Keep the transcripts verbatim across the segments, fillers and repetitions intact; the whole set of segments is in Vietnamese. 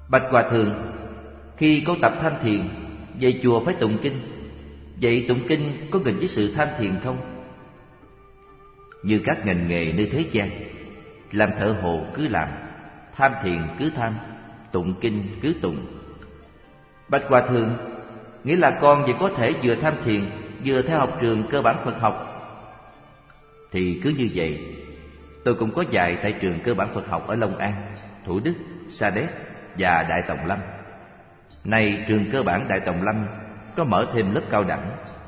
Bạch Hòa Thượng, khi con tập tham thiền, về chùa phải tụng kinh. Vậy tụng kinh có gần với sự tham thiền không? Như các ngành nghề nơi thế gian, làm thợ hồ cứ làm, tham thiền cứ tham, tụng kinh cứ tụng. Bạch Hòa Thượng, nghĩa là con vẫn có thể vừa tham thiền vừa theo học trường cơ bản Phật học. Thì cứ như vậy, tôi cũng có dạy tại trường cơ bản Phật học ở Long An, Thủ Đức, Sa Đéc và Đại Tòng Lâm. Nay trường cơ bản Đại Tòng Lâm có mở thêm lớp cao đẳng.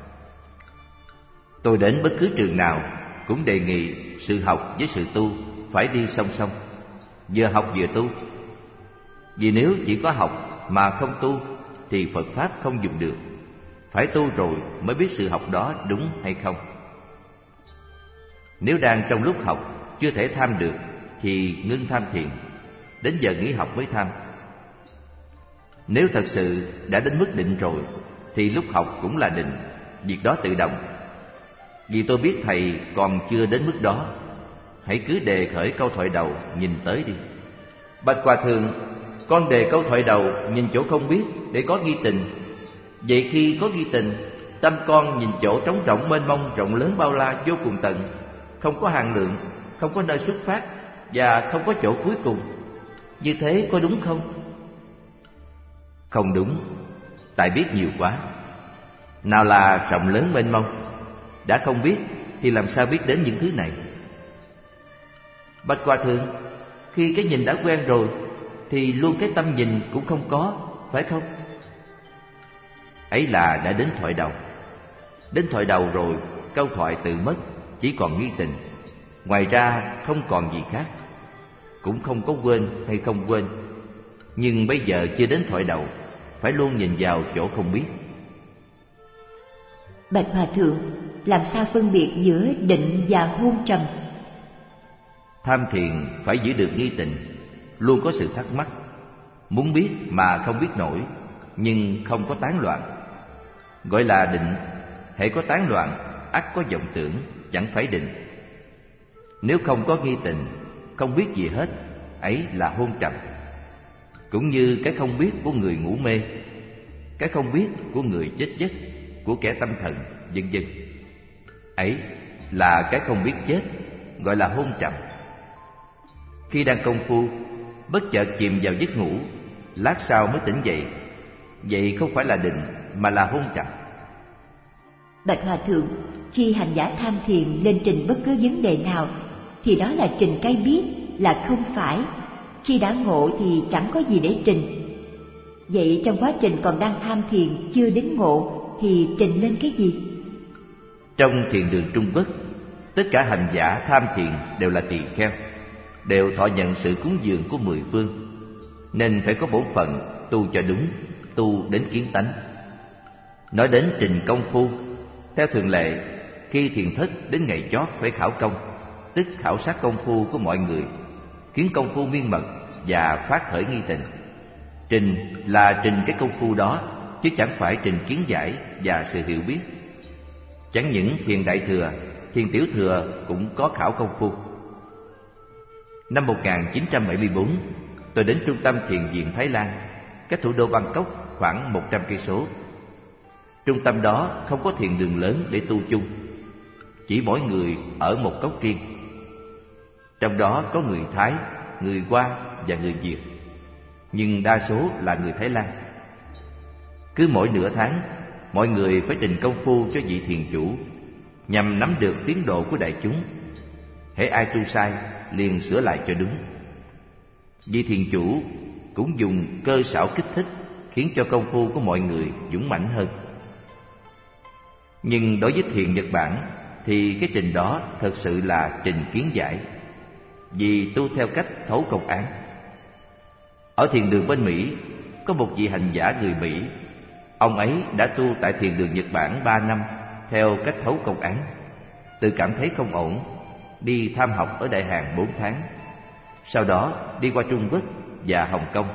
Tôi đến bất cứ trường nào cũng đề nghị sự học với sự tu phải đi song song, vừa học vừa tu. Vì nếu chỉ có học mà không tu thì Phật Pháp không dùng được. Phải tu rồi mới biết sự học đó đúng hay không. Nếu đang trong lúc học chưa thể tham được thì ngưng tham thiền, đến giờ nghỉ học mới tham. Nếu thật sự đã đến mức định rồi thì lúc học cũng là định, việc đó tự động. Vì tôi biết thầy còn chưa đến mức đó, hãy cứ đề khởi câu thoại đầu nhìn tới đi. Bạch Hòa Thượng, con đề câu thoại đầu nhìn chỗ không biết để có ghi tình. Vậy khi có ghi tình, tâm con nhìn chỗ trống rỗng mênh mông, rộng lớn bao la vô cùng tận, không có hạn lượng, không có nơi xuất phát và không có chỗ cuối cùng. Như thế có đúng không? Không đúng, tại biết nhiều quá. Nào là rộng lớn mênh mông? Đã không biết thì làm sao biết đến những thứ này? Bạch Hòa Thượng, khi cái nhìn đã quen rồi thì luôn cái tâm nhìn cũng không có, phải không? Ấy là đã đến thoại đầu. Đến thoại đầu rồi, câu thoại tự mất, chỉ còn nghi tình. Ngoài ra không còn gì khác. Cũng không có quên hay không quên. Nhưng bây giờ chưa đến thoại đầu, phải luôn nhìn vào chỗ không biết. Bạch Hòa Thượng, làm sao phân biệt giữa định và hôn trầm? Tham thiền phải giữ được nghi tình, luôn có sự thắc mắc, muốn biết mà không biết nổi, nhưng không có tán loạn. Gọi là định. Hễ có tán loạn, ắt có vọng tưởng, chẳng phải định. Nếu không có nghi tình, không biết gì hết, ấy là hôn trầm. Cũng như cái không biết của người ngủ mê, cái không biết của người chết giấc, của kẻ tâm thần, vân vân. Ấy là cái không biết chết, gọi là hôn trầm. Khi đang công phu, bất chợt chìm vào giấc ngủ, lát sau mới tỉnh dậy, vậy không phải là định mà là hôn trầm. Bạch Hòa Thượng, khi hành giả tham thiền lên trình bất cứ vấn đề nào thì đó là trình cái biết, là không phải. Khi đã ngộ thì chẳng có gì để trình. Vậy trong quá trình còn đang tham thiền chưa đến ngộ thì trình lên cái gì? Trong thiền đường Trung Quốc, tất cả hành giả tham thiền đều là tỳ kheo, đều thọ nhận sự cúng dường của mười phương, nên phải có bổn phận tu cho đúng, tu đến kiến tánh. Nói đến trình công phu, theo thường lệ, khi thiền thất đến ngày chót phải khảo công, tức khảo sát công phu của mọi người, khiến công phu miên mật và phát khởi nghi tình. Trình là trình cái công phu đó, chứ chẳng phải trình kiến giải và sự hiểu biết. Chẳng những thiền đại thừa, thiền tiểu thừa cũng có khảo công phu. Năm một nghìn chín trăm bảy mươi tư, tôi đến trung tâm thiền viện Thái Lan, cách thủ đô Bangkok khoảng một trăm cây số. Trung tâm đó không có thiền đường lớn để tu chung, chỉ mỗi người ở một cốc riêng. Trong đó có người Thái, người Hoa và người Việt, nhưng đa số là người Thái Lan. Cứ mỗi nửa tháng, mọi người phải trình công phu cho vị thiền chủ, nhằm nắm được tiến độ của đại chúng. Hễ ai tu sai, liền sửa lại cho đúng. Vị thiền chủ cũng dùng cơ xảo kích thích, khiến cho công phu của mọi người dũng mãnh hơn. Nhưng đối với thiền Nhật Bản thì cái trình đó thật sự là trình kiến giải, vì tu theo cách thấu công án. Ở thiền đường bên Mỹ có một vị hành giả người Mỹ. Ông ấy đã tu tại thiền đường Nhật Bản ba năm theo cách thấu công án. Tự cảm thấy không ổn, đi tham học ở Đại Hàn bốn tháng. Sau đó đi qua Trung Quốc và Hồng Kông.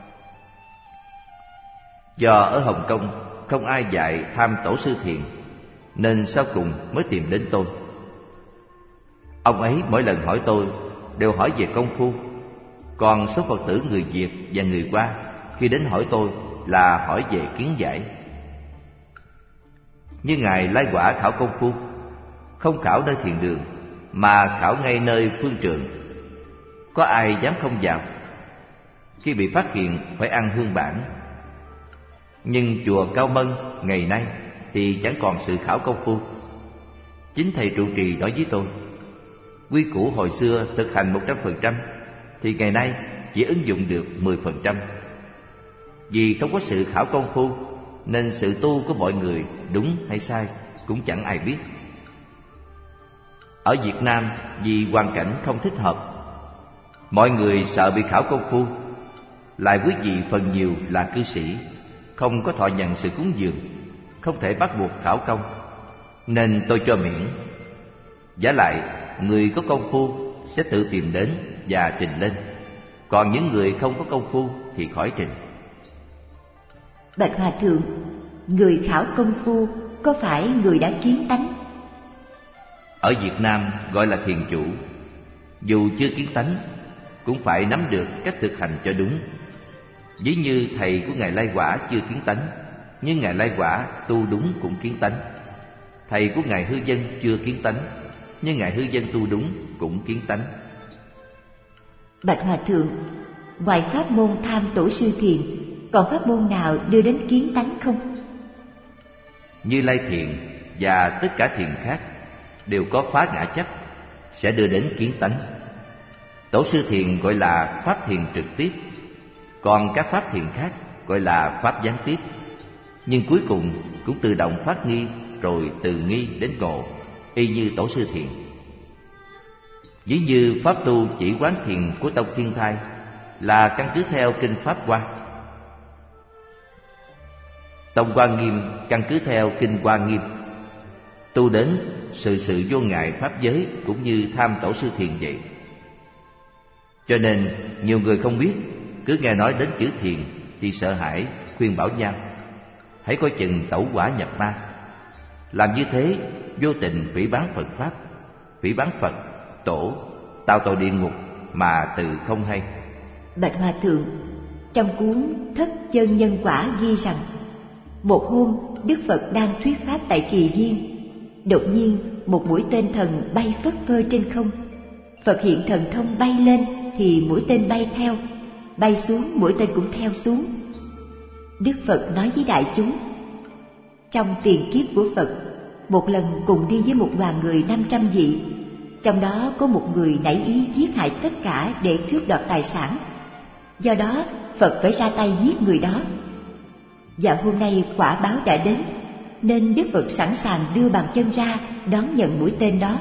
Do ở Hồng Kông không ai dạy tham tổ sư thiền, nên sau cùng mới tìm đến tôi. Ông ấy mỗi lần hỏi tôi đều hỏi về công phu, còn số Phật tử người Việt và người Hoa khi đến hỏi tôi là hỏi về kiến giải. Như Ngài Lai Quả khảo công phu, không khảo nơi thiền đường mà khảo ngay nơi phương trường. Có ai dám không vào? Khi bị phát hiện phải ăn hương bản. Nhưng chùa Cao Mân ngày nay thì chẳng còn sự khảo công phu. Chính thầy trụ trì nói với tôi, quy củ hồi xưa thực hành một trăm phần trăm thì ngày nay chỉ ứng dụng được mười phần trăm. Vì không có sự khảo công phu nên sự tu của mọi người đúng hay sai cũng chẳng ai biết. Ở Việt Nam vì hoàn cảnh không thích hợp, mọi người sợ bị khảo công phu. Lại quý vị phần nhiều là cư sĩ, không có thọ nhận sự cúng dường, không thể bắt buộc khảo công, nên tôi cho miễn. Vả lại, người có công phu sẽ tự tìm đến và trình lên, còn những người không có công phu thì khỏi trình. Bạch Hòa Thượng, người khảo công phu có phải người đã kiến tánh? Ở Việt Nam gọi là thiền chủ. Dù chưa kiến tánh cũng phải nắm được cách thực hành cho đúng. Ví như thầy của Ngài Lai Quả chưa kiến tánh, nhưng Ngài Lai Quả tu đúng cũng kiến tánh. Thầy của Ngài Hư Dân chưa kiến tánh, nhưng Ngài Hư Dân tu đúng cũng kiến tánh. Bạch Hòa Thượng, ngoài pháp môn tham tổ sư thiền, còn pháp môn nào đưa đến kiến tánh không? Như Lai thiền và tất cả thiền khác đều có phá ngã chấp, sẽ đưa đến kiến tánh. Tổ sư thiền gọi là pháp thiền trực tiếp, còn các pháp thiền khác gọi là pháp gián tiếp. Nhưng cuối cùng cũng tự động phát nghi, rồi từ nghi đến ngộ, y như tổ sư thiền. Ví như pháp tu chỉ quán thiền của tông Thiên Thai là căn cứ theo kinh Pháp Hoa. Tông Hoa Nghiêm căn cứ theo kinh Hoa Nghiêm, tu đến sự sự vô ngại pháp giới cũng như tham tổ sư thiền vậy. Cho nên nhiều người không biết, cứ nghe nói đến chữ thiền thì sợ hãi, khuyên bảo nhau hãy coi chừng tẩu quả nhập ma. Làm như thế vô tình phỉ báng Phật pháp, phỉ báng Phật, Tổ, tạo tội địa ngục mà từ không hay. Bạch Hòa Thượng, trong cuốn Thất Chân Nhân Quả ghi rằng, một hôm Đức Phật đang thuyết pháp tại Kỳ Viên, đột nhiên một mũi tên thần bay phất phơ trên không. Phật hiện thần thông bay lên thì mũi tên bay theo, bay xuống mũi tên cũng theo xuống. Đức Phật nói với đại chúng, trong tiền kiếp của Phật, một lần cùng đi với một đoàn người năm trăm vị, trong đó có một người nảy ý giết hại tất cả để cướp đoạt tài sản. Do đó Phật phải ra tay giết người đó. Và hôm nay quả báo đã đến, nên Đức Phật sẵn sàng đưa bàn chân ra đón nhận mũi tên đó.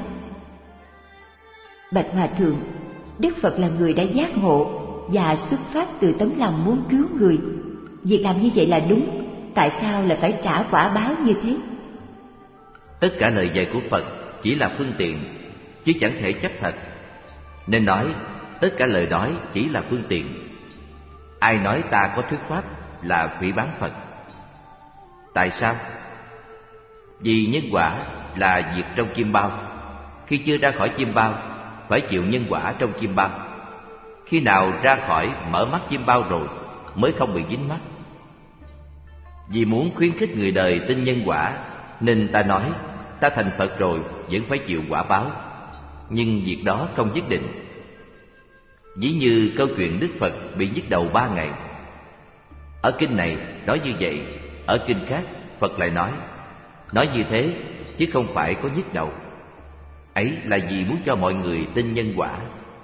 Bạch Hòa Thượng, Đức Phật là người đã giác ngộ và xuất phát từ tấm lòng muốn cứu người. Việc làm như vậy là đúng, tại sao lại phải trả quả báo như thế? Tất cả lời dạy của Phật chỉ là phương tiện, chứ chẳng thể chấp thật. Nên nói tất cả lời nói chỉ là phương tiện. Ai nói ta có thuyết pháp là phỉ báng Phật. Tại sao? Vì nhân quả là việc trong chim bao. Khi chưa ra khỏi chim bao, phải chịu nhân quả trong chim bao. Khi nào ra khỏi mở mắt chim bao rồi mới không bị dính mắt. Vì muốn khuyến khích người đời tin nhân quả, nên ta nói ta thành Phật rồi vẫn phải chịu quả báo. Nhưng việc đó không nhất định. Ví như câu chuyện Đức Phật bị nhức đầu ba ngày. Ở kinh này nói như vậy, ở kinh khác Phật lại nói nói như thế, chứ không phải có nhức đầu. Ấy là vì muốn cho mọi người tin nhân quả.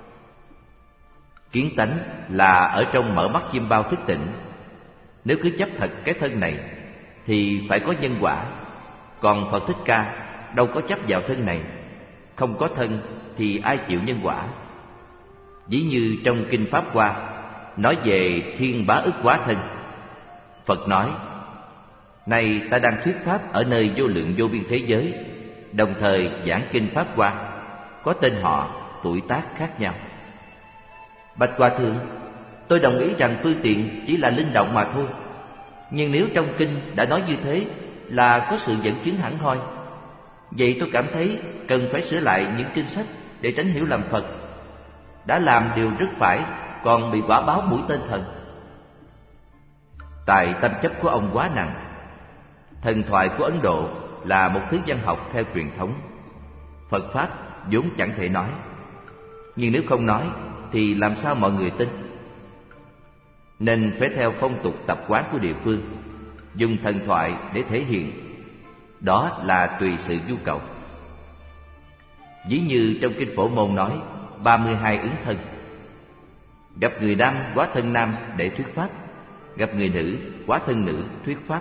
Kiến tánh là ở trong mở mắt chim bao thức tỉnh. Nếu cứ chấp thật cái thân này thì phải có nhân quả. Còn Phật Thích Ca đâu có chấp vào thân này. Không có thân thì ai chịu nhân quả. Ví như trong kinh Pháp Hoa nói về thiên bá ức quá thân, Phật nói: này ta đang thuyết pháp ở nơi vô lượng vô biên thế giới, đồng thời giảng kinh Pháp Hoa, có tên họ, tuổi tác khác nhau. Bạch Hòa Thượng, tôi đồng ý rằng phương tiện chỉ là linh động mà thôi. Nhưng nếu trong kinh đã nói như thế là có sự dẫn chứng hẳn hoi, vậy tôi cảm thấy cần phải sửa lại những kinh sách để tránh hiểu lầm Phật. Đã làm điều rất phải, còn bị quả báo mũi tên thần. Tại tâm chấp của ông quá nặng. Thần thoại của Ấn Độ là một thứ văn học theo truyền thống. Phật Pháp vốn chẳng thể nói, nhưng nếu không nói thì làm sao mọi người tin? Nên phải theo phong tục tập quán của địa phương, dùng thần thoại để thể hiện. Đó là tùy sự nhu cầu. Ví như trong Kinh Phổ Môn nói ba mươi hai ứng thân. Gặp người nam hóa thân nam để thuyết pháp, gặp người nữ hóa thân nữ thuyết pháp,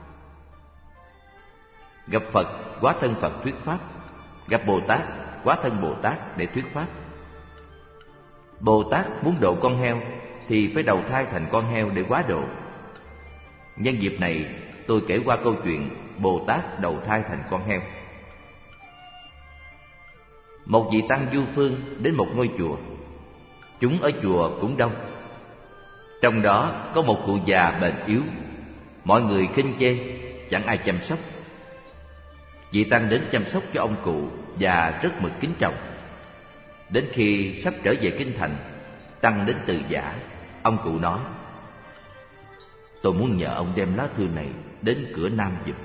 gặp Phật hóa thân Phật thuyết pháp, gặp Bồ Tát hóa thân Bồ Tát để thuyết pháp. Bồ Tát muốn độ con heo thì phải đầu thai thành con heo để hóa độ. Nhân dịp này tôi kể qua câu chuyện Bồ Tát đầu thai thành con heo. Một vị tăng du phương đến một ngôi chùa. Chúng ở chùa cũng đông. Trong đó có một cụ già bền yếu. Mọi người khinh chê, chẳng ai chăm sóc. Vị tăng đến chăm sóc cho ông cụ và rất mực kính trọng. Đến khi sắp trở về kinh thành, tăng đến từ giả. Ông cụ nói: tôi muốn nhờ ông đem lá thư này đến cửa Nam giùm.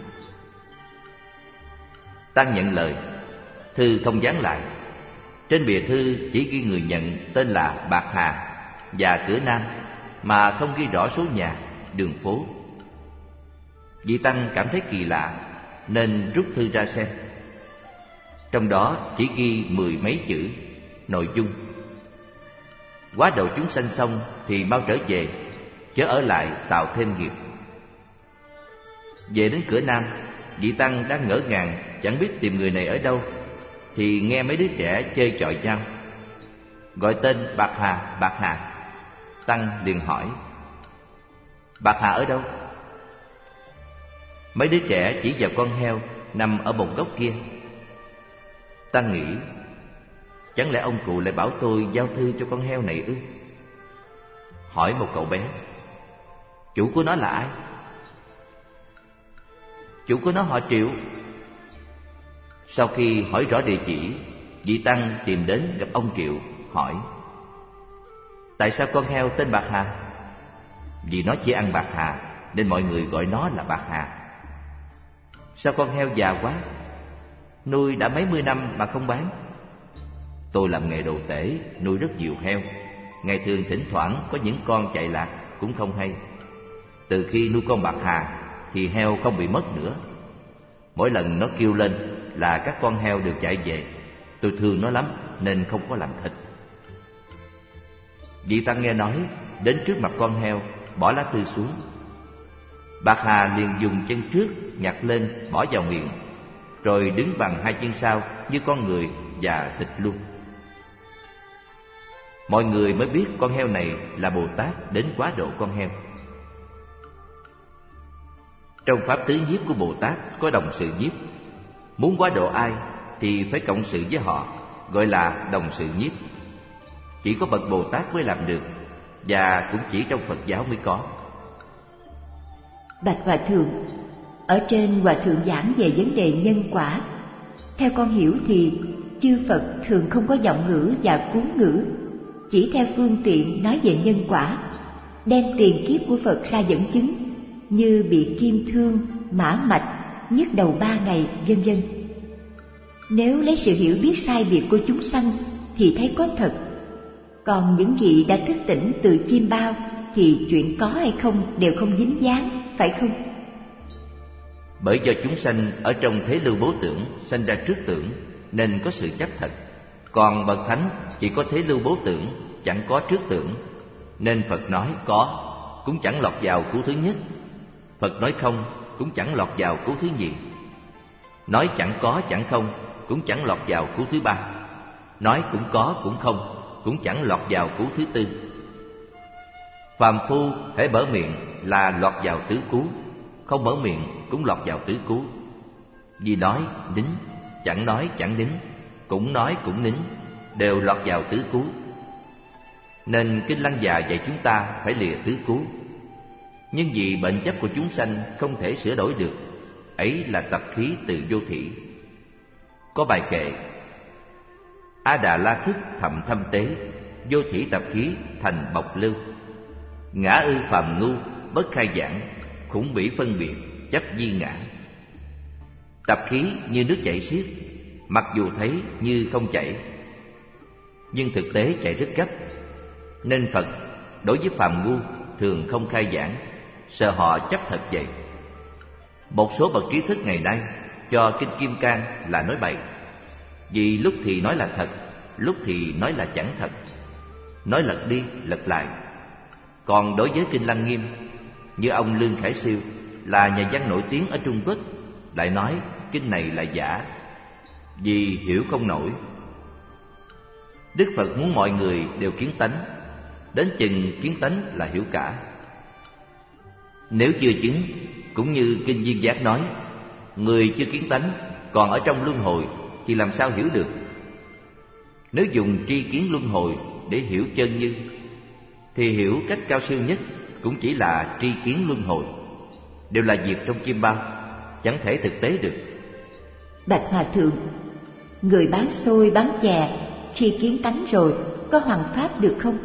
Tăng nhận lời. Thư không dán lại. Trên bìa thư chỉ ghi người nhận tên là Bạc Hà và cửa Nam, mà không ghi rõ số nhà, đường phố. Vị tăng cảm thấy kỳ lạ nên rút thư ra xem. Trong đó chỉ ghi mười mấy chữ. Nội dung: hóa độ chúng sanh xong thì mau trở về, chớ ở lại tạo thêm nghiệp. Về đến cửa Nam, vị tăng đang ngỡ ngàng chẳng biết tìm người này ở đâu, thì nghe mấy đứa trẻ chơi chọi nhau, gọi tên Bạc Hà, Bạc Hà. Tăng liền hỏi: Bạc Hà ở đâu? Mấy đứa trẻ chỉ vào con heo nằm ở một góc kia. Tăng nghĩ, chẳng lẽ ông cụ lại bảo tôi giao thư cho con heo này ư? Hỏi một cậu bé: chủ của nó là ai? Chủ của nó họ Triệu. Sau khi hỏi rõ địa chỉ, vị tăng tìm đến gặp ông Triệu, hỏi: tại sao con heo tên Bạc Hà? Vì nó chỉ ăn bạc hà nên mọi người gọi nó là Bạc Hà. Sao con heo già quá? Nuôi đã mấy mươi năm mà không bán. Tôi làm nghề đồ tể, nuôi rất nhiều heo. Ngày thường thỉnh thoảng có những con chạy lạc cũng không hay. Từ khi nuôi con Bạc Hà thì heo không bị mất nữa. Mỗi lần nó kêu lên là các con heo đều chạy về. Tôi thương nó lắm nên không có làm thịt. Vị tăng nghe nói, đến trước mặt con heo, bỏ lá thư xuống. Bạc Hà liền dùng chân trước nhặt lên bỏ vào miệng, rồi đứng bằng hai chân sau như con người và thịt luôn. Mọi người mới biết con heo này là Bồ Tát đến hóa độ con heo. Trong pháp tứ nhiếp của Bồ Tát có đồng sự nhiếp. Muốn hóa độ ai thì phải cộng sự với họ, gọi là đồng sự nhiếp. Chỉ có bậc Bồ Tát mới làm được, và cũng chỉ trong Phật giáo mới có. Bạch Hòa Thượng, ở trên Hòa Thượng giảng về vấn đề nhân quả. Theo con hiểu thì chư Phật thường không có giọng ngữ và cú ngữ, chỉ theo phương tiện nói về nhân quả, đem tiền kiếp của Phật ra dẫn chứng, như bị kim thương, mã mạch, nhức đầu ba ngày, vân vân. Nếu lấy sự hiểu biết sai biệt của chúng sanh thì thấy có thật. Còn những vị đã thức tỉnh từ chim bao thì chuyện có hay không đều không dính dáng, phải không? Bởi do chúng sanh ở trong thế lưu bố tưởng, sanh ra trước tưởng, nên có sự chấp thật. Còn bậc thánh chỉ có thế lưu bố tưởng, chẳng có trước tưởng, nên Phật nói có cũng chẳng lọt vào cú thứ nhất. Phật nói không cũng chẳng lọt vào cú thứ nhì. Nói chẳng có chẳng không cũng chẳng lọt vào cú thứ ba. Nói cũng có cũng không cũng chẳng lọt vào cú thứ tư. Phàm phu hễ mở miệng là lọt vào tứ cú, không mở miệng cũng lọt vào tứ cú. Vì nói nín, chẳng nói chẳng nín, cũng nói cũng nín, đều lọt vào tứ cú. Nên Kinh Lăng Già dạy chúng ta phải lìa tứ cú. Nhưng vì bệnh chấp của chúng sanh không thể sửa đổi được, ấy là tập khí từ vô thỉ. Có bài kệ: A Đà La thức thầm thâm tế, vô thỉ tập khí thành bộc lưu. Ngã ư phàm ngu, bất khai giảng, khủng bỉ phân biệt, chấp di ngã. Tập khí như nước chảy xiết, mặc dù thấy như không chảy, nhưng thực tế chảy rất gấp. Nên Phật đối với phàm ngu thường không khai giảng, sợ họ chấp thật vậy. Một số bậc trí thức ngày nay cho Kinh Kim Cang là nói bậy, vì lúc thì nói là thật, lúc thì nói là chẳng thật, nói lật đi lật lại. Còn đối với Kinh Lăng Nghiêm, như ông Lương Khải Siêu là nhà văn nổi tiếng ở Trung Quốc, lại nói kinh này là giả, vì hiểu không nổi. Đức Phật muốn mọi người đều kiến tánh, đến chừng kiến tánh là hiểu cả. Nếu chưa chứng, cũng như Kinh Viên Giác nói, người chưa kiến tánh còn ở trong luân hồi thì làm sao hiểu được? Nếu dùng tri kiến luân hồi để hiểu chân như, thì hiểu cách cao siêu nhất cũng chỉ là tri kiến luân hồi, đều là việc trong chim bao, chẳng thể thực tế được. Bạch Hòa Thượng, người bán xôi bán chè khi kiến tánh rồi có hoằng pháp được không?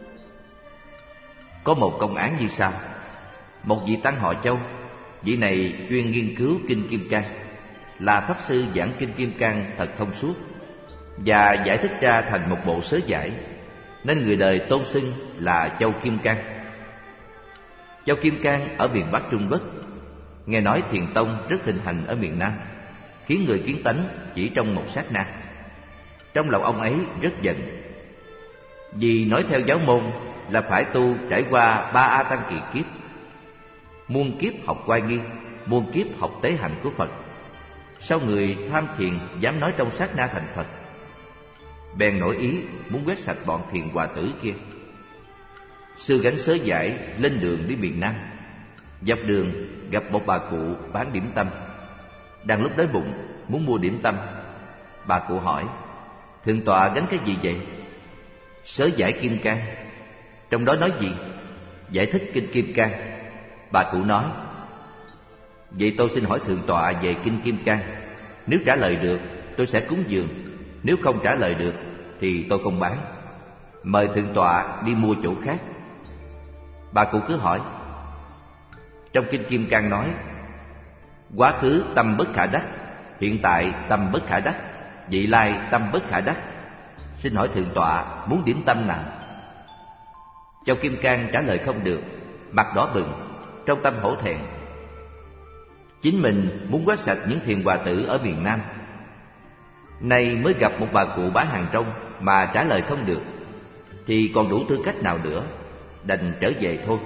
Có một công án như sau. Một vị tăng họ Châu, vị này chuyên nghiên cứu Kinh Kim Cang, là pháp sư giảng Kinh Kim Cang thật thông suốt và giải thích ra thành một bộ sớ giải, nên người đời tôn xưng là Châu Kim Cang. Châu Kim Cang ở miền Bắc Trung Quốc, nghe nói Thiền Tông rất thịnh hành ở miền Nam, khiến người kiến tánh chỉ trong một sát na. Trong lòng ông ấy rất giận, vì nói theo giáo môn là phải tu trải qua ba A Tăng kỳ kiếp, muôn kiếp học oai nghi, muôn kiếp học tế hạnh của Phật. Sao người tham thiền dám nói trong sát na thành Phật? Bèn nổi ý muốn quét sạch bọn thiền hòa tử kia. Sư gánh sớ giải lên đường đi miền Nam. Dọc đường gặp một bà cụ bán điểm tâm. Đang lúc đói bụng muốn mua điểm tâm, bà cụ hỏi: Thượng tọa gánh cái gì vậy? Sớ giải Kim Cang. Trong đó nói gì? Giải thích Kinh Kim Cang. Bà cụ nói: Vậy tôi xin hỏi thượng tọa về Kinh Kim Cang. Nếu trả lời được tôi sẽ cúng dường, nếu không trả lời được thì tôi không bán. Mời thượng tọa đi mua chỗ khác. Bà cụ cứ hỏi: Trong Kinh Kim Cang nói quá khứ tâm bất khả đắc, hiện tại tâm bất khả đắc, vị lai tâm bất khả đắc. Xin hỏi thượng tọa muốn điểm tâm nào? Châu Kim Cang trả lời không được, mặt đỏ bừng, trong tâm hổ thẹn. Chính mình muốn quét sạch những thiền hòa tử ở miền Nam, nay mới gặp một bà cụ bán hàng rong mà trả lời không được, thì còn đủ tư cách nào nữa, đành trở về thôi.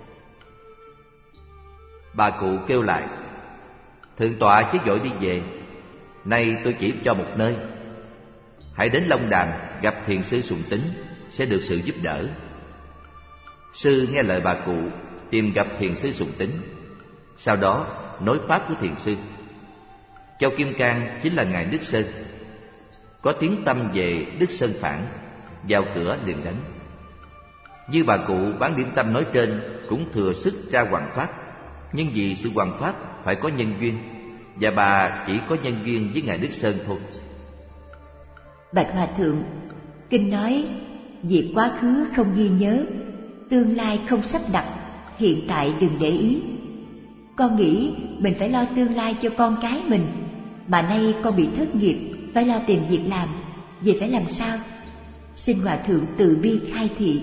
Bà cụ kêu lại: Thượng tọa chứ vội đi về, nay tôi chỉ cho một nơi. Hãy đến Long Đàm gặp thiền sư Sùng Tính, sẽ được sự giúp đỡ. Sư nghe lời bà cụ, tìm gặp thiền sư Sùng Tính, sau đó nói pháp của thiền sư. Châu Kim Cang chính là ngài Đức Sơn. Có tiếng tăm về Đức Sơn Phản, vào cửa liền đánh. Như bà cụ bán điểm tâm nói trên cũng thừa sức ra hoằng pháp, nhưng vì sự hoằng pháp phải có nhân duyên, và bà chỉ có nhân duyên với ngài Đức Sơn thôi. Bạch Hòa Thượng, kinh nói việc quá khứ không ghi nhớ, tương lai không sắp đặt, hiện tại đừng để ý. Con nghĩ mình phải lo tương lai cho con cái mình, mà nay con bị thất nghiệp, phải lo tìm việc làm, vậy phải làm sao? Xin Hòa Thượng từ bi khai thị.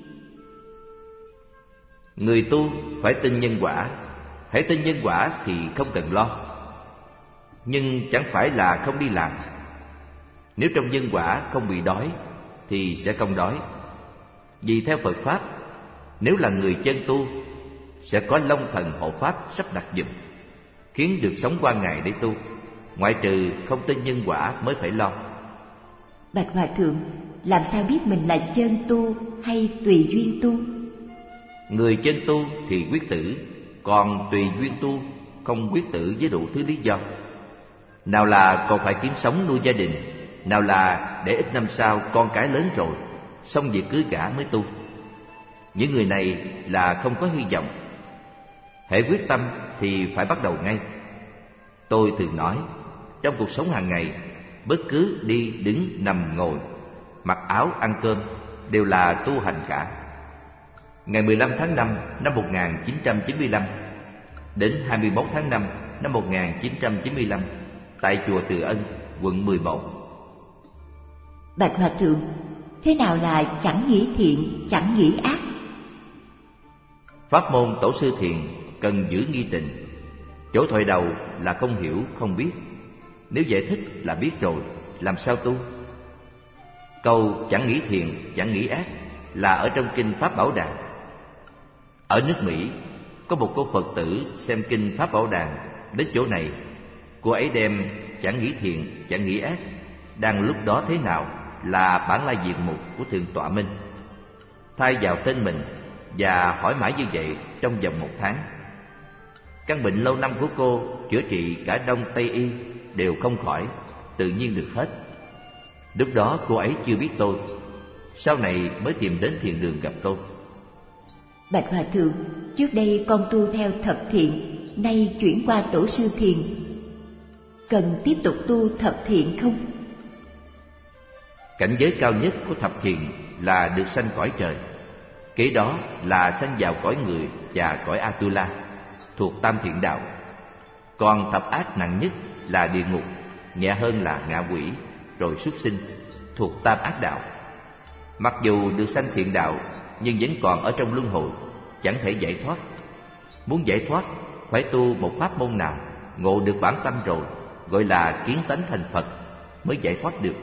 Người tu phải tin nhân quả. Hãy tin nhân quả thì không cần lo. Nhưng chẳng phải là không đi làm. Nếu trong nhân quả không bị đói thì sẽ không đói. Vì theo Phật Pháp, nếu là người chân tu, sẽ có Long Thần hộ Pháp sắp đặt giùm, khiến được sống qua ngày để tu, ngoại trừ không tin nhân quả mới phải lo. Bạch Hòa Thượng, làm sao biết mình là chân tu hay tùy duyên tu? Người chân tu thì quyết tử, còn tùy duyên tu không quyết tử với đủ thứ lý do. Nào là còn phải kiếm sống nuôi gia đình, nào là để ít năm sau con cái lớn rồi, xong việc cưới gả mới tu. Những người này là không có hy vọng. Hễ quyết tâm thì phải bắt đầu ngay. Tôi thường nói, trong cuộc sống hàng ngày, bất cứ đi đứng nằm ngồi, mặc áo ăn cơm đều là tu hành cả. Ngày mười lăm tháng năm năm một nghìn chín trăm chín mươi lăm đến hai mươi mốt tháng năm năm một nghìn chín trăm chín mươi lăm tại chùa Từ Ân, quận mười một. Bạch Hòa Thượng, thế nào là chẳng nghĩ thiện, chẳng nghĩ ác? Pháp môn Tổ sư Thiền cần giữ nghi tình. Chỗ thoại đầu là không hiểu, không biết. Nếu giải thích là biết rồi, làm sao tu? Câu chẳng nghĩ thiện, chẳng nghĩ ác là ở trong kinh Pháp Bảo Đàn. Ở nước Mỹ, có một cô Phật tử xem kinh Pháp Bảo Đàn. Đến chỗ này, cô ấy đem chẳng nghĩ thiện, chẳng nghĩ ác đang lúc đó thế nào là bản lai diện mục của Thượng Tọa Minh, thay vào tên mình và hỏi mãi như vậy trong vòng một tháng. Căn bệnh lâu năm của cô chữa trị cả Đông Tây Y đều không khỏi, tự nhiên được hết. Lúc đó cô ấy chưa biết tôi, sau này mới tìm đến thiền đường gặp tôi. Bạch Hòa Thượng, trước đây con tu theo thập thiện, nay chuyển qua Tổ sư Thiền, cần tiếp tục tu thập thiện không? Cảnh giới cao nhất của thập thiện là được sanh cõi trời, kế đó là sanh vào cõi người và cõi Atula, thuộc tam thiện đạo. Còn thập ác nặng nhất là địa ngục, nhẹ hơn là ngạ quỷ, rồi súc sinh, thuộc tam ác đạo. Mặc dù được sanh thiện đạo, nhưng vẫn còn ở trong luân hồi, chẳng thể giải thoát. Muốn giải thoát, phải tu một pháp môn nào, ngộ được bản tâm rồi, gọi là kiến tánh thành Phật, mới giải thoát được.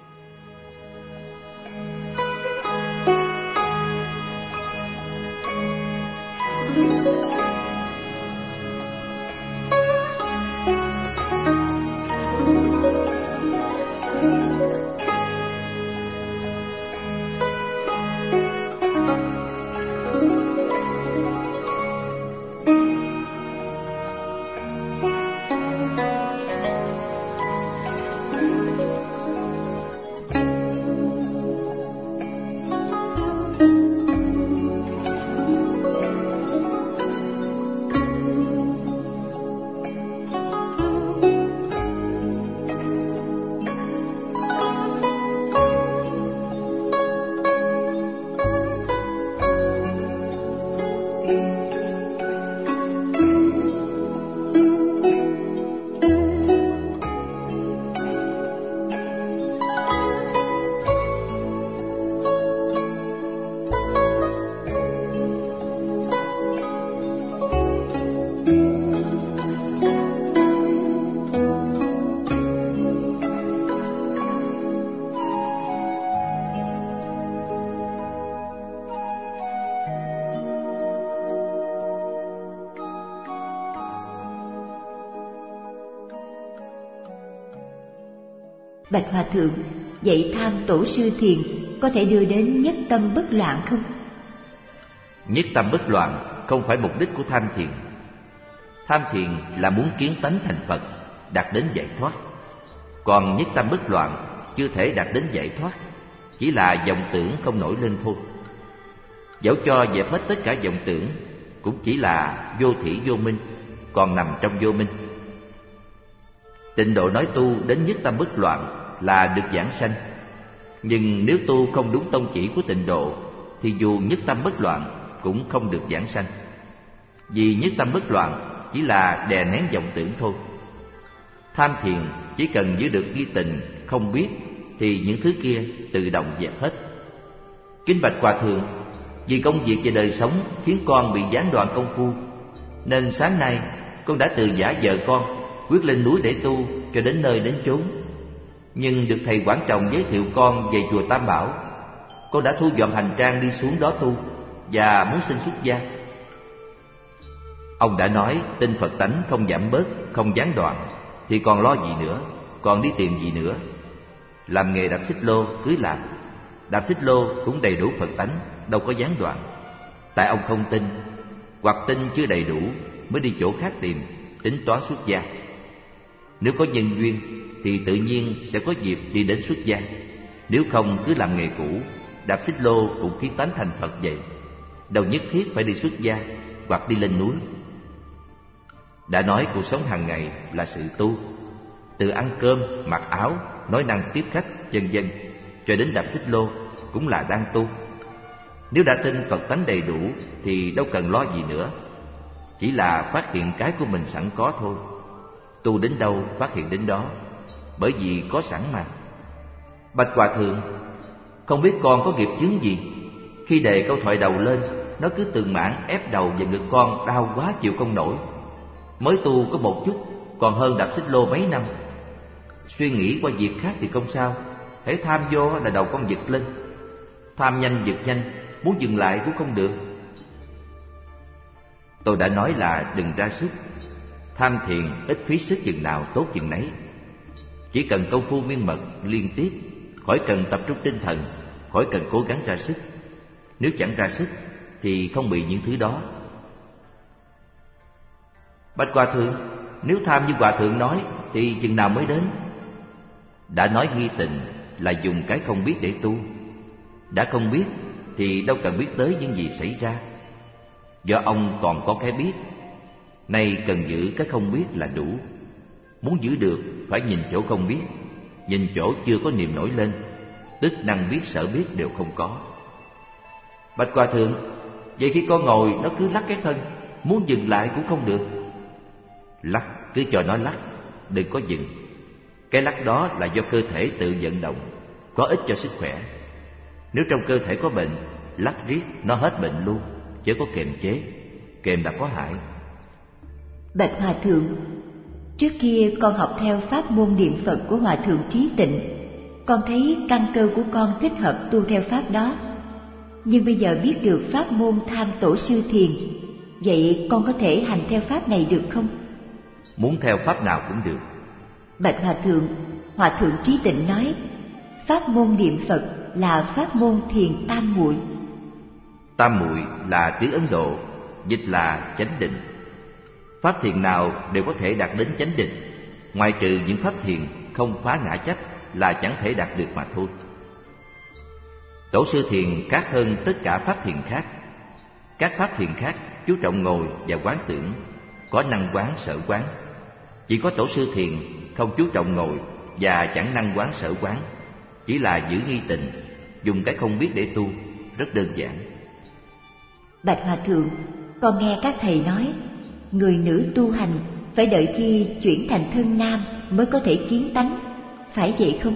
Bạch Hòa Thượng, vậy tham Tổ sư Thiền có thể đưa đến nhất tâm bất loạn không? Nhất tâm bất loạn không phải mục đích của tham thiền. Tham thiền là muốn kiến tánh thành Phật, đạt đến giải thoát. Còn nhất tâm bất loạn chưa thể đạt đến giải thoát, chỉ là vọng tưởng không nổi lên thôi. Dẫu cho dẹp hết tất cả vọng tưởng, cũng chỉ là vô thỉ vô minh, còn nằm trong vô minh. Tịnh độ nói tu đến nhất tâm bất loạn là được giảng sanh. Nhưng nếu tu không đúng tông chỉ của tịnh độ, thì dù nhất tâm bất loạn cũng không được giảng sanh. Vì nhất tâm bất loạn chỉ là đè nén vọng tưởng thôi. Tham thiền chỉ cần giữ được nghi tình, không biết, thì những thứ kia tự động dẹp hết. Kính bạch Hòa Thượng, vì công việc và đời sống khiến con bị gián đoạn công phu, nên sáng nay con đã từ giã vợ con, quyết lên núi để tu cho đến nơi đến chốn. Nhưng được thầy Quảng Trọng giới thiệu con về chùa Tam Bảo, con đã thu dọn hành trang đi xuống đó tu và muốn xin xuất gia. Ông đã nói tin Phật tánh không giảm bớt, không gián đoạn, thì còn lo gì nữa, còn đi tìm gì nữa. Làm nghề đạp xích lô cứ làm, đạp xích lô cũng đầy đủ Phật tánh, đâu có gián đoạn. Tại ông không tin, hoặc tin chưa đầy đủ mới đi chỗ khác tìm, tính toán xuất gia. Nếu có nhân duyên thì tự nhiên sẽ có dịp đi đến xuất gia. Nếu không cứ làm nghề cũ, đạp xích lô cũng khiến tánh thành Phật vậy, đâu nhất thiết phải đi xuất gia hoặc đi lên núi. Đã nói cuộc sống hàng ngày là sự tu, từ ăn cơm, mặc áo, nói năng tiếp khách, vân vân, cho đến đạp xích lô cũng là đang tu. Nếu đã tin Phật tánh đầy đủ thì đâu cần lo gì nữa. Chỉ là phát hiện cái của mình sẵn có thôi. Tu đến đâu phát hiện đến đó, bởi vì có sẵn mà. Bạch Hòa Thượng, không biết con có nghiệp chướng gì? Khi đề câu thoại đầu lên, nó cứ từng mảng ép đầu và ngực con đau quá chịu không nổi. Mới tu có một chút, còn hơn đạp xích lô mấy năm. Suy nghĩ qua việc khác thì không sao, hễ tham vô là đầu con giật lên. Tham nhanh giật nhanh, muốn dừng lại cũng không được. Tôi đã nói là đừng ra sức. Tham thiền ít phí sức chừng nào tốt chừng nấy. Chỉ cần công phu miên mật liên tiếp, khỏi cần tập trung tinh thần, khỏi cần cố gắng ra sức. Nếu chẳng ra sức thì không bị những thứ đó. Bạch Hòa Thượng, nếu tham như Hòa Thượng nói thì chừng nào mới đến? Đã nói nghi tình là dùng cái không biết để tu. Đã không biết thì đâu cần biết tới những gì xảy ra. Do ông còn có cái biết, nay cần giữ cái không biết là đủ. Muốn giữ được phải nhìn chỗ không biết, nhìn chỗ chưa có niềm nổi lên, tức năng biết sở biết đều không có. Bạch Hòa Thượng, vậy khi con ngồi nó cứ lắc cái thân, muốn dừng lại cũng không được. Lắc cứ cho nó lắc, đừng có dừng. Cái lắc đó là do cơ thể tự vận động, có ích cho sức khỏe. Nếu trong cơ thể có bệnh, lắc riết nó hết bệnh luôn, chứ có kềm chế. Kềm đã có hại. Bạch Hòa Thượng, trước kia con học theo pháp môn niệm Phật của Hòa Thượng Trí Tịnh. Con thấy căn cơ của con thích hợp tu theo pháp đó. Nhưng bây giờ biết được pháp môn tham tổ sư thiền, vậy con có thể hành theo pháp này được không? Muốn theo pháp nào cũng được. Bạch Hòa Thượng, Hòa Thượng Trí Tịnh nói pháp môn niệm Phật là pháp môn thiền tam muội. Tam muội là tiếng Ấn Độ, dịch là chánh định. Pháp thiền nào đều có thể đạt đến chánh định, ngoại trừ những pháp thiền không phá ngã chấp là chẳng thể đạt được mà thôi. Tổ sư thiền khác hơn tất cả pháp thiền khác. Các pháp thiền khác chú trọng ngồi và quán tưởng, có năng quán sở quán. Chỉ có tổ sư thiền không chú trọng ngồi và chẳng năng quán sở quán, chỉ là giữ nghi tịnh, dùng cái không biết để tu, rất đơn giản. Bạch Hòa Thượng, con nghe các thầy nói người nữ tu hành phải đợi khi chuyển thành thân nam mới có thể kiến tánh, phải vậy không?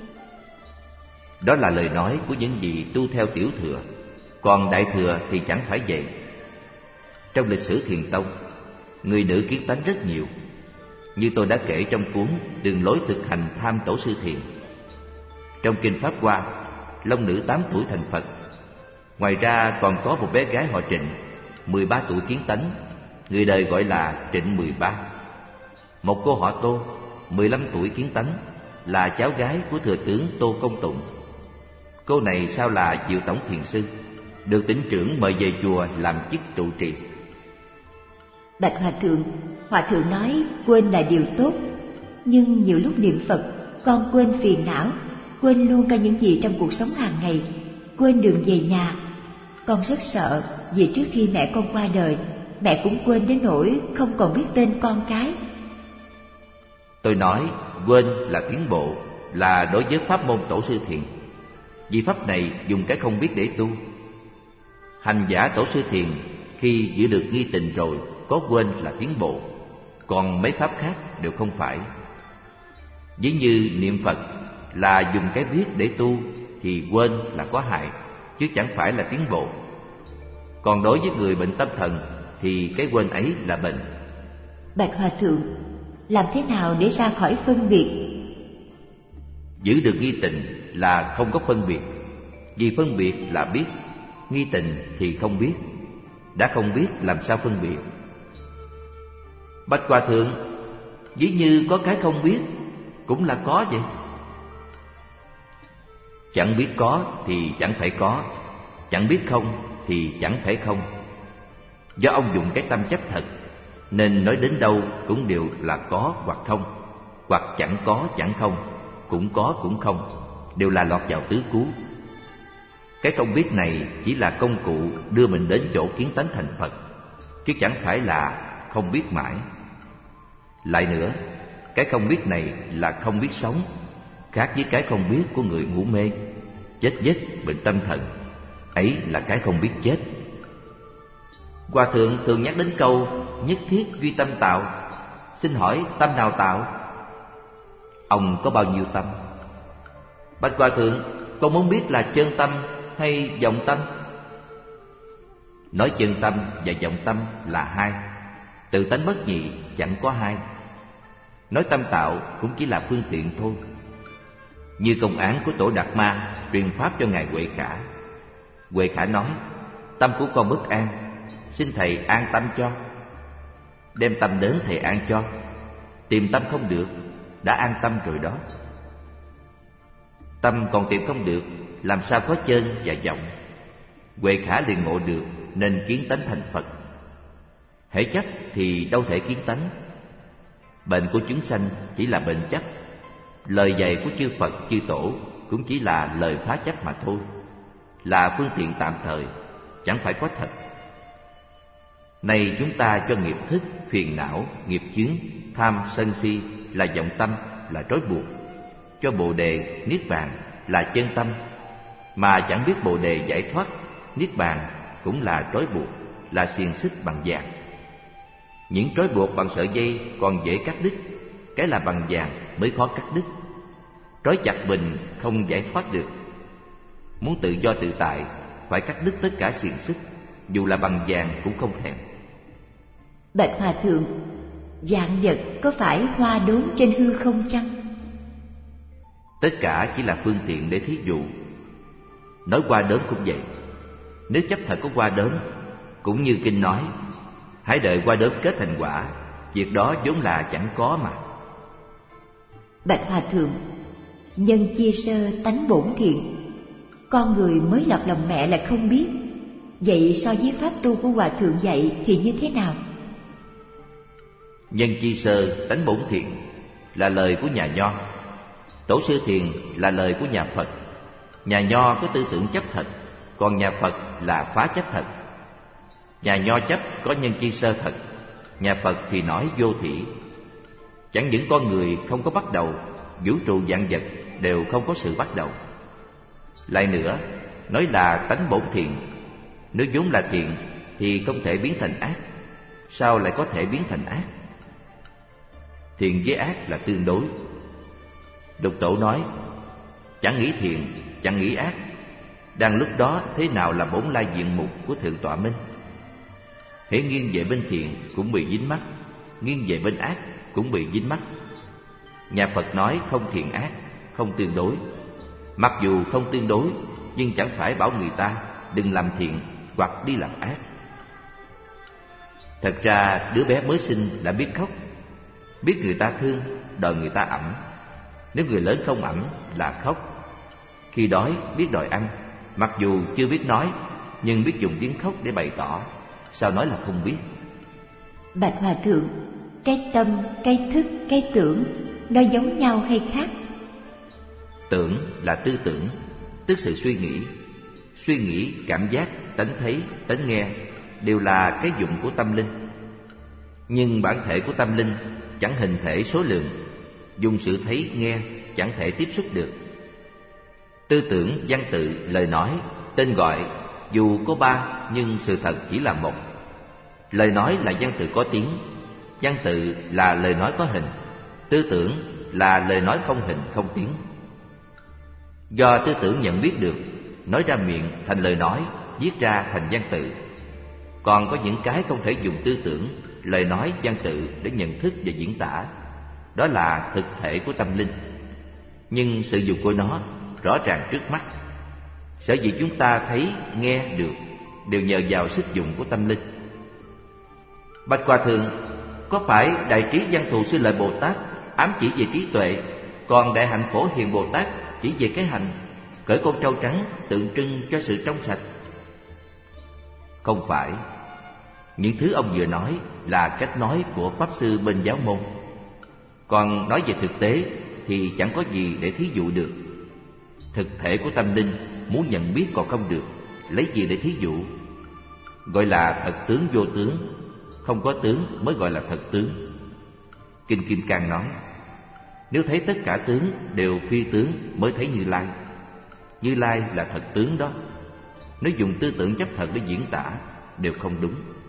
Đó là lời nói của những vị tu theo tiểu thừa, còn đại thừa thì chẳng phải vậy. Trong lịch sử thiền tông, người nữ kiến tánh rất nhiều, như tôi đã kể trong cuốn Đường lối thực hành tham tổ sư thiền. Trong kinh Pháp Hoa, long nữ tám tuổi thành Phật. Ngoài ra còn có một bé gái họ Trịnh, mười ba tuổi kiến tánh, người đời gọi là Trịnh mười ba. Một cô họ Tô, mười lăm tuổi kiến tánh, là cháu gái của thừa tướng Tô Công Tụng. Cô này sau là Diệu Tổng Thiền Sư, được tỉnh trưởng mời về chùa làm chức trụ trì. Bạch Hòa Thượng, Hòa Thượng nói quên là điều tốt, nhưng nhiều lúc niệm Phật con quên phiền não, quên luôn cả những gì trong cuộc sống hàng ngày, quên đường về nhà. Con rất sợ vì trước khi mẹ con qua đời, mẹ cũng quên đến nỗi không còn biết tên con cái. Tôi nói quên là tiến bộ, là đối với pháp môn tổ sư thiền. Vì pháp này dùng cái không biết để tu. Hành giả tổ sư thiền khi giữ được nghi tình rồi, có quên là tiến bộ, còn mấy pháp khác đều không phải. Ví như niệm Phật là dùng cái biết để tu thì quên là có hại, chứ chẳng phải là tiến bộ. Còn đối với người bệnh tâm thần thì cái quên ấy là bệnh. Bạch Hòa Thượng, làm thế nào để ra khỏi phân biệt? Giữ được nghi tình là không có phân biệt. Vì phân biệt là biết, nghi tình thì không biết. Đã không biết làm sao phân biệt? Bạch Hòa Thượng, ví như có cái không biết cũng là có vậy. Chẳng biết có thì chẳng phải có, chẳng biết không thì chẳng phải không. Do ông dùng cái tâm chấp thật, nên nói đến đâu cũng đều là có hoặc không, hoặc chẳng có chẳng không, cũng có cũng không, đều là lọt vào tứ cú. Cái không biết này chỉ là công cụ đưa mình đến chỗ kiến tánh thành Phật, chứ chẳng phải là không biết mãi. Lại nữa, cái không biết này là không biết sống, khác với cái không biết của người ngủ mê, chết giấc bệnh tâm thần. ấy là cái không biết chết. Hòa thượng thường nhắc đến câu nhất thiết duy tâm tạo. Xin hỏi tâm nào tạo? Ông có bao nhiêu tâm? Bạch Hòa thượng, con muốn biết là chân tâm hay vọng tâm? Nói chân tâm và vọng tâm là hai, tự tánh bất nhị, chẳng có hai. Nói tâm tạo cũng chỉ là phương tiện thôi. Như công án của Tổ Đạt Ma truyền pháp cho ngài Huệ Khả. Huệ Khả nói: tâm của con bất an, xin thầy an tâm cho. Đem tâm đến thầy an cho. Tìm tâm không được, đã an tâm rồi đó. Tâm còn tìm không được, làm sao có chân và vọng? Huệ Khả liền ngộ được nên kiến tánh thành Phật. Hễ chấp thì đâu thể kiến tánh. Bệnh của chúng sanh chỉ là bệnh chấp. Lời dạy của chư Phật chư Tổ cũng chỉ là lời phá chấp mà thôi, là phương tiện tạm thời, chẳng phải có thật. Nay chúng ta cho nghiệp thức, phiền não, nghiệp chướng, tham, sân si là vọng tâm, là trói buộc. Cho Bồ Đề, Niết Bàn là chân tâm, mà chẳng biết Bồ Đề giải thoát, Niết Bàn cũng là trói buộc, là xiềng xích bằng vàng. Những trói buộc bằng sợi dây còn dễ cắt đứt, cái là bằng vàng mới khó cắt đứt. Trói chặt bình không giải thoát được. Muốn tự do tự tại, phải cắt đứt tất cả xiềng xích, dù là bằng vàng cũng không thèm. Bạch Hòa thượng, vạn vật có phải hoa đốn trên hư không chăng? Tất cả chỉ là phương tiện để thí dụ. Nói hoa đớn cũng vậy. Nếu chấp thật có hoa đớn, cũng như kinh nói, hãy đợi hoa đớn kết thành quả, việc đó vốn là chẳng có mà. Bạch Hòa thượng, nhân chia sơ tánh bổn thiện, con người mới lọt lòng mẹ là không biết. Vậy so với pháp tu của Hòa thượng dạy thì như thế nào? Nhân chi sơ tánh bổn thiện là lời của nhà Nho. Tổ sư Thiền là lời của nhà Phật. Nhà Nho có tư tưởng chấp thật, còn nhà Phật là phá chấp thật. Nhà Nho chấp có nhân chi sơ thật, nhà Phật thì nói vô thỉ. Chẳng những con người không có bắt đầu, vũ trụ vạn vật đều không có sự bắt đầu. Lại nữa, nói là tánh bổn thiện, nếu vốn là thiện thì không thể biến thành ác. Sao lại có thể biến thành ác? Thiện với ác là tương đối. Độc Tổ nói, chẳng nghĩ thiện, chẳng nghĩ ác. Đang lúc đó thế nào là bổn lai diện mục của Thượng Tọa Minh? Hễ nghiêng về bên thiện cũng bị dính mắc, nghiêng về bên ác cũng bị dính mắc. Nhà Phật nói không thiện ác, không tương đối. Mặc dù không tương đối, nhưng chẳng phải bảo người ta đừng làm thiện hoặc đi làm ác. Thật ra đứa bé mới sinh đã biết khóc, biết người ta thương, đòi người ta ẵm. Nếu người lớn không ẵm là khóc. Khi đói biết đòi ăn, mặc dù chưa biết nói, nhưng biết dùng tiếng khóc để bày tỏ. Sao nói là không biết? Bạch Hòa thượng, cái tâm, cái thức, cái tưởng, nó giống nhau hay khác? Tưởng là tư tưởng, tức sự suy nghĩ. Suy nghĩ, cảm giác, tánh thấy, tánh nghe đều là cái dụng của tâm linh. Nhưng bản thể của tâm linh chẳng hình thể số lượng, dùng sự thấy nghe chẳng thể tiếp xúc được. Tư tưởng, văn tự, lời nói, tên gọi dù có ba nhưng sự thật chỉ là một. Lời nói là văn tự có tiếng, văn tự là lời nói có hình, tư tưởng là lời nói không hình không tiếng. Do tư tưởng nhận biết được, nói ra miệng thành lời nói, viết ra thành văn tự. Còn có những cái không thể dùng tư tưởng, lời nói, văn tự để nhận thức và diễn tả. Đó là thực thể của tâm linh. Nhưng sự dùng của nó rõ ràng trước mắt. Sở dĩ chúng ta thấy, nghe được đều nhờ vào sức dụng của tâm linh. Bạch Hòa thượng, có phải Đại Trí Văn Thù Sư Lợi Bồ Tát ám chỉ về trí tuệ, còn Đại Hạnh Phổ Hiền Bồ Tát chỉ về cái hạnh, cởi con trâu trắng tượng trưng cho sự trong sạch? Không phải. Những thứ ông vừa nói là cách nói của Pháp Sư bên giáo môn. Còn nói về thực tế thì chẳng có gì để thí dụ được. Thực thể của tâm linh muốn nhận biết còn không được, lấy gì để thí dụ? Gọi là thật tướng vô tướng, không có tướng mới gọi là thật tướng. Kinh Kim Cang nói, nếu thấy tất cả tướng đều phi tướng mới thấy Như Lai. Như Lai là thật tướng đó. Nếu dùng tư tưởng chấp thật để diễn tả đều không đúng.